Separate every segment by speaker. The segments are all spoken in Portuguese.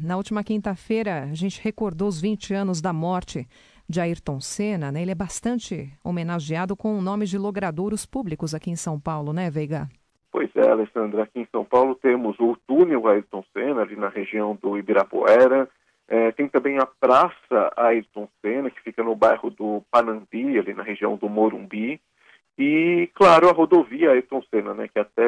Speaker 1: na última quinta-feira a gente recordou os 20 anos da morte de Ayrton Senna, né? Ele é bastante homenageado com nomes de logradouros públicos aqui em São Paulo, né, Veiga?
Speaker 2: Pois é, Alessandra, aqui em São Paulo temos o túnel Ayrton Senna, ali na região do Ibirapuera. Tem também a Praça Ayrton Senna, que fica no bairro do Panambi, ali na região do Morumbi. E, claro, a rodovia Ayrton Senna, né, que até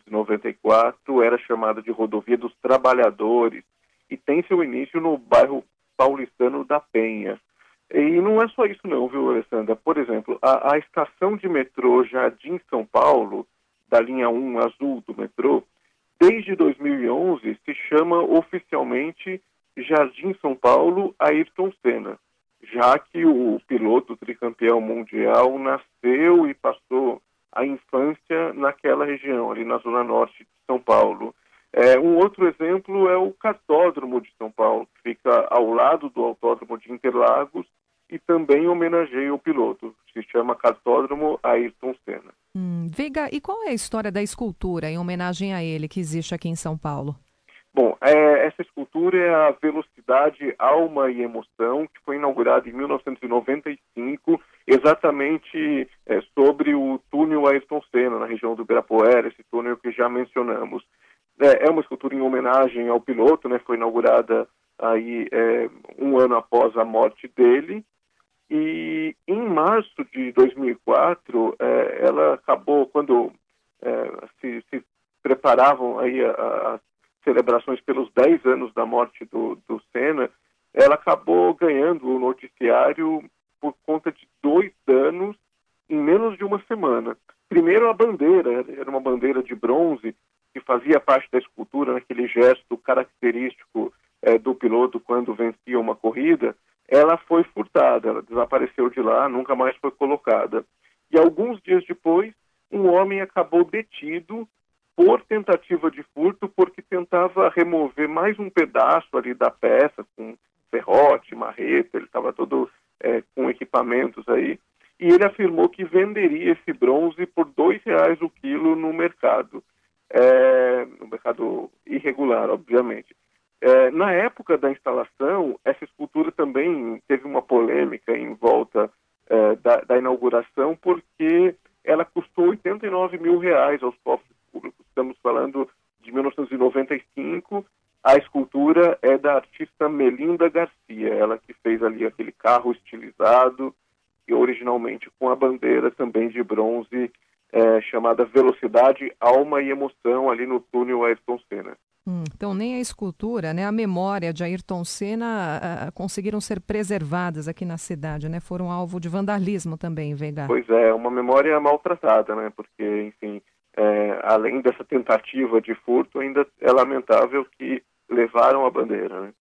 Speaker 2: 1994 era chamada de Rodovia dos Trabalhadores e tem seu início no bairro paulistano da Penha. E não é só isso não, viu, Alessandra? Por exemplo, a estação de metrô Jardim São Paulo, da linha 1 azul do metrô, desde 2011 se chama oficialmente Jardim São Paulo Ayrton Senna, já que o piloto tricampeão mundial nasceu e passou a infância naquela região, ali na zona norte de São Paulo. Um outro exemplo é o Cartódromo de São Paulo, que fica ao lado do Autódromo de Interlagos e também homenageia o piloto. Se chama Cartódromo Ayrton Senna.
Speaker 1: Veiga, e qual é a história da escultura em homenagem a ele que existe aqui em São Paulo?
Speaker 2: Bom, essa escultura é a Velocidade, Alma e Emoção, que foi inaugurada em 1995, exatamente sobre o túnel Ayrton Senna, na região do Ibirapuera, esse túnel que já mencionamos. É uma escultura em homenagem ao piloto, né? Foi inaugurada aí um ano após a morte dele. E em março de 2004, ela acabou, quando se preparavam aí as celebrações pelos 10 anos da morte do Senna, ela acabou ganhando o noticiário por conta de 2 danos em menos de uma semana. Primeiro, a bandeira, era uma bandeira de bronze que fazia parte da escultura, naquele gesto característico do piloto quando vencia uma corrida. Ela foi furtada, ela desapareceu de lá, nunca mais foi colocada. E alguns dias depois, um homem acabou detido por tentativa de furto, porque tentava remover mais um pedaço ali da peça, com serrote, marreta, ele estava todo com equipamentos aí, e ele afirmou que venderia esse bronze por R$ 2 o quilo no mercado irregular, obviamente. Na época da instalação, essa escultura também teve uma polêmica em volta da inauguração, porque ela custou R$ 89 mil aos cofres públicos. Estamos falando de 1995. A escultura é da artista Melinda Garcia, ela que fez ali aquele carro estilizado e originalmente com a bandeira também de bronze chamada Velocidade, Alma e Emoção ali no túnel Ayrton Senna.
Speaker 1: Então nem a escultura, né, a memória de Ayrton Senna conseguiram ser preservadas aqui na cidade, né? Foram alvo de vandalismo também, Veiga.
Speaker 2: Pois é, uma memória maltratada, né? Porque, enfim, além dessa tentativa de furto, ainda é lamentável que levaram a bandeira, né?